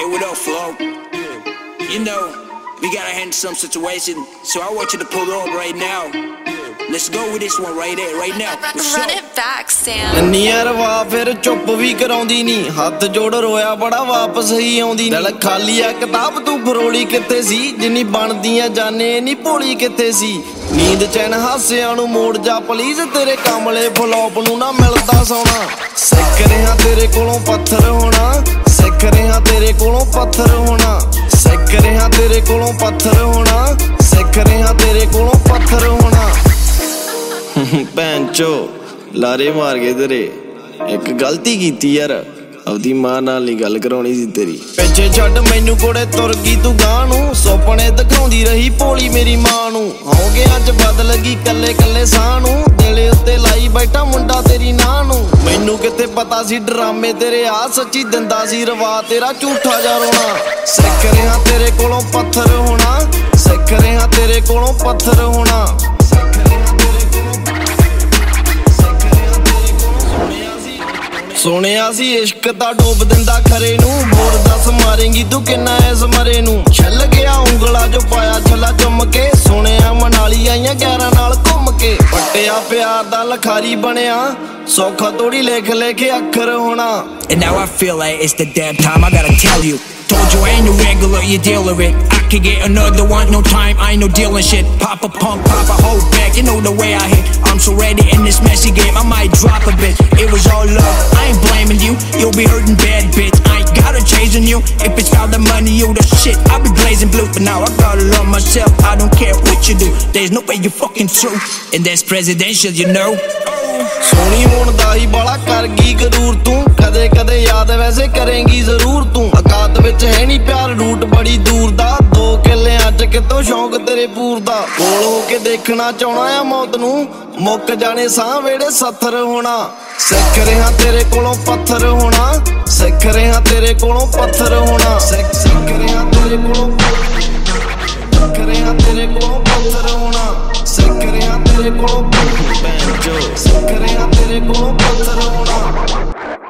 Hey, what up, Flo? You know, we gotta handle some situation, so I want you to pull up right now. Let's go with this one right there, right now. Run it back, Sam. ਨੀਅਰ ਵਾ ਫਿਰ ਚੁੱਪ ਵੀ ਕਰਾਉਂਦੀ ਨੀ ਹੱਥ ਜੋੜ ਰੋਇਆ ਬੜਾ ਵਾਪਸ ਹੀ ਆਉਂਦੀ ਦਿਲ ਖਾਲੀ ਆ ਕਿਤਾਬ ਤੂੰ ਫਰੋਲੀ ਕਿੱਥੇ ਸੀ ਜਿੰਨੀ ਬਣਦੀਆਂ ਜਾਣੇ ਨੀ ਭੋਲੀ ਕਿੱਥੇ ਸੀ ਨੀਂਦ ਚੈਨ ਹਾਸਿਆਂ ਨੂੰ ਮੋੜ ਜਾ ਪਲੀਜ਼ ਤੇਰੇ ਕਮਲੇ ਫਲੋਪ ਨੂੰ ਨਾ ਮਿਲਦਾ ਸੋਣਾ ਸਿੱਖ ਰਿਹਾ ਤੇਰੇ ਕੋਲੋਂ ਪੱਥਰ ਹੋਣਾ ਸਿੱਖ ਰਿਹਾ ਤੇਰੇ ਕੋਲੋਂ ਪੱਥਰ ਹੋਣਾ ਸਿੱਖ ਰਿਹਾ ਤੇਰੇ ਕੋਲੋਂ ਪੱਥਰ ਹੋਣਾ ਸਿੱਖ ਰਿਹਾ ਤੇਰੇ ਕੋਲੋਂ ਪੱਥਰ ਹੋਣਾ ਭੈਣ ਚੋ ਲਾਰੇ ਮਾਰ ਗਏ ਤੇਰੇ ਇੱਕ ਗਲਤੀ ਕੀਤੀ ਯਾਰ ਆਪਦੀ ਮਾਂ ਨਾਲ ਨਹੀਂ ਗੱਲ ਕਰਾਉਣੀ ਸੀ ਤੇਰੀ ਪਿੱਛੇ ਛੱਡ ਮੈਨੂੰ ਕੋੜੇ ਤੁਰ ਗਈ ਤੂੰ ਗਾਂ ਨੂੰ ਸੁਪਨੇ ਦਿਖਾਉਂਦੀ ਰਹੀ ਭੋਲੀ ਮੇਰੀ ਮਾਂ ਨੂੰ ਹੋ ਗਿਆ ਅੱਜ ਬਦਲ ਗਈ ਕੱਲੇ ਕੱਲੇ ਸਾਹ ਨੂੰ ਦਿਲ ਉੱਤੇ ਲਾਈ ਬੈਠਾ ਮੁੰਡਾ ਤੇਰੀ ਨਾਂ ਨੂੰ ਮੈਨੂੰ ਕਿੱਥੇ ਪਤਾ ਸੀ ਡਰਾਮੇ ਤੇਰੇ ਆ ਸੱਚੀ ਦਿੰਦਾ ਸੀ ਰਵਾ ਤੇਰਾ ਝੂਠਾ ਜਾ ਰੋਣਾ ਸਿੱਖ ਰਿਹਾ ਤੇਰੇ ਕੋਲੋਂ ਪੱਥਰ ਹੋਣਾ ਸਿੱਖ ਰਿਹਾ ਤੇਰੇ ਕੋਲੋਂ ਪੱਥਰ ਹੋਣਾ ਸੁਣਿਆ ਸੀ ਇਸ਼ਕ ਤਾਂ ਡੋਬ ਦਿੰਦਾ ਖਰੇ ਨੂੰ ਹੋਰ ਦੱਸ ਮਾਰੇਂਗੀ ਤੂੰ ਕਿੰਨਾ ਇਸ ਮਰੇ ਨੂੰ ਛੱਲ ਗਿਆ ਉਂਗਲਾ ਜੋ ਪਾਇਆ ਛੱਲਾ ਚੁੰਮ ਕੇ ਸੁਣਿਆ ਮਨਾਲੀ ਆਈਆਂ 11 ਨਾਲ ਘੁੰਮ ਕੇ ਪੱਟਿਆ ਪਿਆਰ ਦਾ ਲਖਾਰੀ ਬਣਿਆ ਸੌਖਾ ਤੋੜੀ ਲਿਖ ਲਿਖ ਅੱਖਰ ਹੋਣਾ And now I feel like it's the damn time I gotta tell you. Told you I ain't no regular, you deal with it. I could get another one, no time, I ain't no dealing shit. Pop a pump, pop a whole back, you know the way I hit. I'm so ready in this messy game, I might drop a bit. It was all love, I ain't blaming you. You'll be hurting bad, bitch. I ain't gotta chasing you. If it's about the money, you the shit. I be blazing blue, but now I gotta love myself. I don't care what you do. There's no way you fucking true. And that's presidential, you know. ਸੋਹਣੀ ਹੋਣ ਦਾ ਹੀ ਬਾਲਾ ਕਰ ਗਈ ਗਰੂਰ ਤੂੰ ਕਦੇ ਕਦੇ ਯਾਦ ਵੈਸੇ ਕਰੇਂਗੀ ਜ਼ਰੂਰ ਤੂੰ ਔਕਾਤ ਵਿੱਚ ਹੈ ਨਹੀਂ ਪਿਆਰ ਰੂਟ ਬੜੀ ਦੂਰ ਦਾ 2 ਕਿੱਲਿਆਂ ਚ ਕਿਤੋਂ ਸ਼ੌਂਕ ਤੇਰੇ ਪੂਰ ਦਾ ਕੋਲ ਹੋ ਕੇ ਦੇਖਣਾ ਚਾਹਣਾ ਆ ਮੌਤ ਨੂੰ ਮੁੱਕ ਜਾਣੇ ਸਾਹ ਵੇੜੇ ਸੱਥਰ ਹੋਣਾ ਸਿੱਖ ਰਿਹਾ ਤੇਰੇ ਕੋਲੋਂ ਪੱਥਰ ਹੋਣਾ ਸਿੱਖ ਰਿਹਾ ਤੇਰੇ ਕੋਲੋਂ ਪੱਥਰ ਹੋਣਾ ਸਿੱਖ ਰਿਹਾ ਤੇਰੇ ਕੋਲੋਂ ਸਿੱਖ ਰਿਹਾ ਤੇਰੇ ਕੋਲੋਂ ਪੱਥਰ ਹੋਣਾ ਸਿੱਖ ਰਿਹਾ ਤੇਰੇ ਕੋਲੋਂ ਸਿੱਖ ਰਿਹਾ ਤੇਰੇ ਕੋਲੋਂ ਪੱਥਰ ਹੋਣਾ